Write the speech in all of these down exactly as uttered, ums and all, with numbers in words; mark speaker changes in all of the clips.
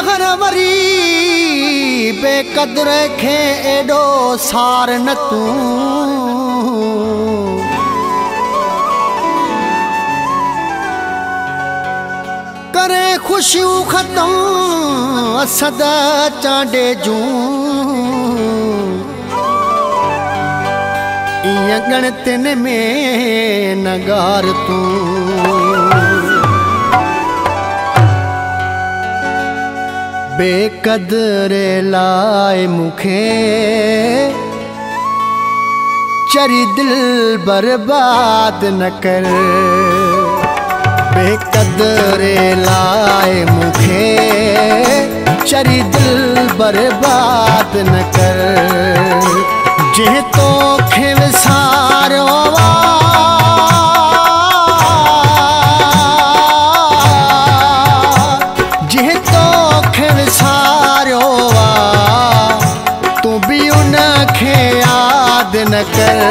Speaker 1: हरवरी बेकदर खे एडो सार न तू करे खुशियों खत्म असद चांडे जूं इया गणतिन में नगार तू बेकदरे लाए मुखे चरी दिल बर्बाद न कर बेकदरे लाए मुखे चरी दिल बर्बाद न कर जे तो खे विसारो जे तो खे विसारो तू भी उन खे याद न कर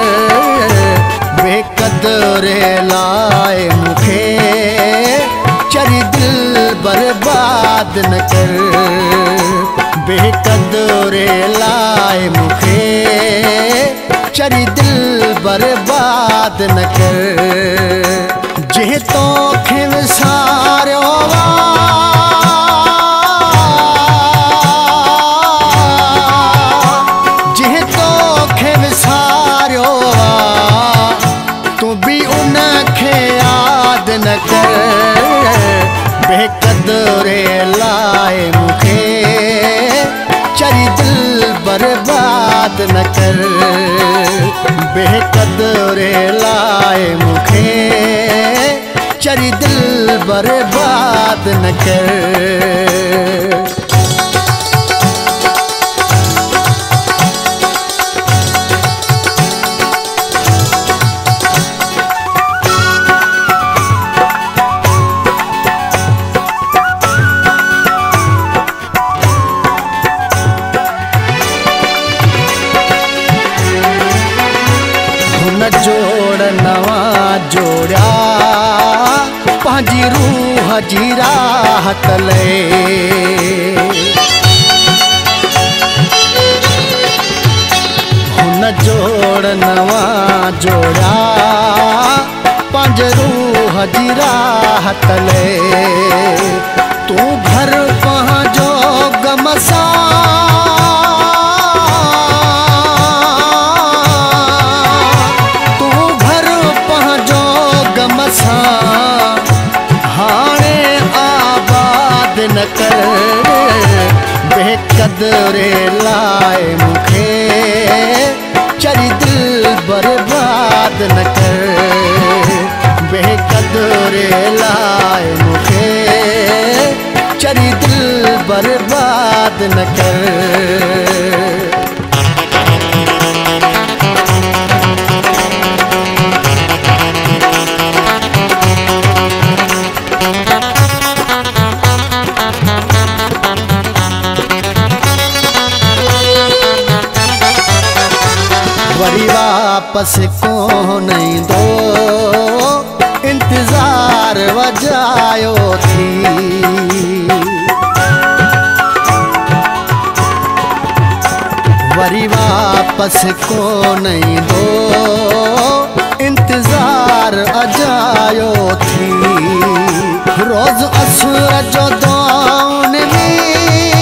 Speaker 1: बेकदरे लाए मुखे चरी दिल बर्बाद न कर बेकदरे लाए मुखे चरी दिल बर्बाद न कर जे तो खे विसारो जे तो खे विसारो तू भी उन खे याद न कर बेकदरे लाए मुखे चरी दिल बर्बाद न कर बेकदरे लाए मुखे चरी दिल बर्बाद न कर जोड़ नवा जोड़ा पांजी रूह जी राहत ले हुन जोड़ नवा जोड़ा पांज रूह जी राहत ले तू घर पहुंचो गमसा हाणे आबाद न कर बेकदरे लाए मुखे चरी दिल बर्बाद न कर बेकदरे लाए मुखे चरी दिल बर्बाद न कर वरी वापस को नहीं दो इंतजार वजायो थी वरी वापस को नहीं दो इंतजार अजायो थी रोज असुर जो दौन में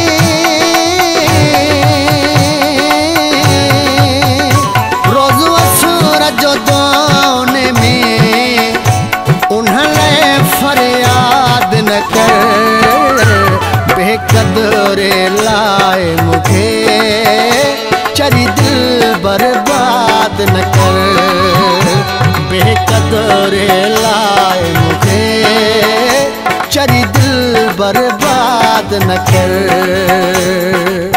Speaker 1: जो दौन में उन्हें फरियाद न कर बेकदरे लाए मुखे चरी दिल बर्बाद न कर बेकदरे लाए मुखे चरी दिल बर्बाद न कर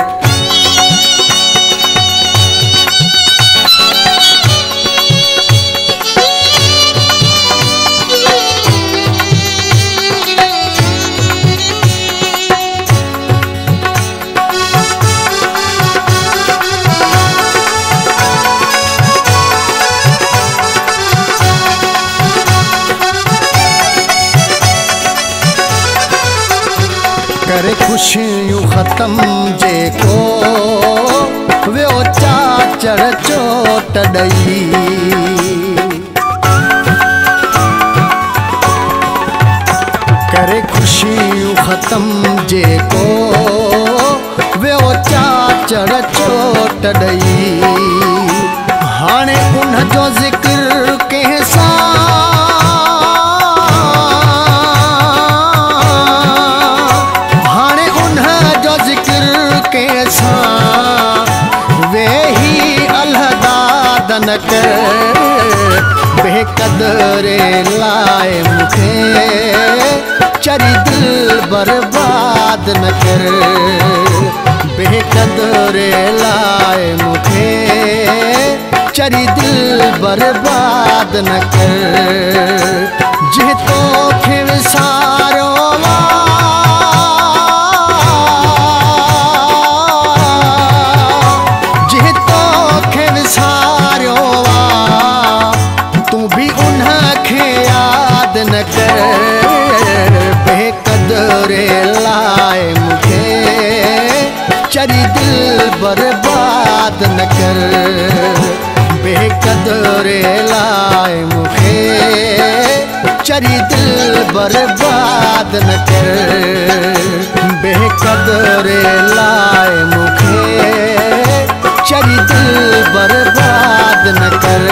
Speaker 1: कर खुशियूं ख़त्म जेको वियो चाचड़ चोट ॾई करे खुशियूं ख़त्म जेको वियो चाचड़ चोट ॾई हाणे उन जो ज़िक्र कंहिं सां हाणे उन जो ज़िक्र कंहिं सां वेही अलहदा न कर बेक़दरे लाइ मूंखे चरी दिल बर्बाद न कर बेक़दरे लाइ मूंखे चरी दिल बर्बाद न कर जे तोखे विसारो जे तोखे विसारियो तूं बि उन खे यादि न कर बेक़दरे लाइ मूंखे चरी दिल बर्बाद न कर बेक़दरे लाइ मूंखे चरी दिल बर्बाद न कर बेक़दरे लाइ मूंखे चरी दिल बर्बाद न कर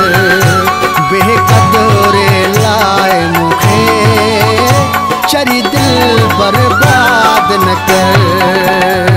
Speaker 1: बेक़दरे लाइ मूंखे चरी दिल बर्बाद न कर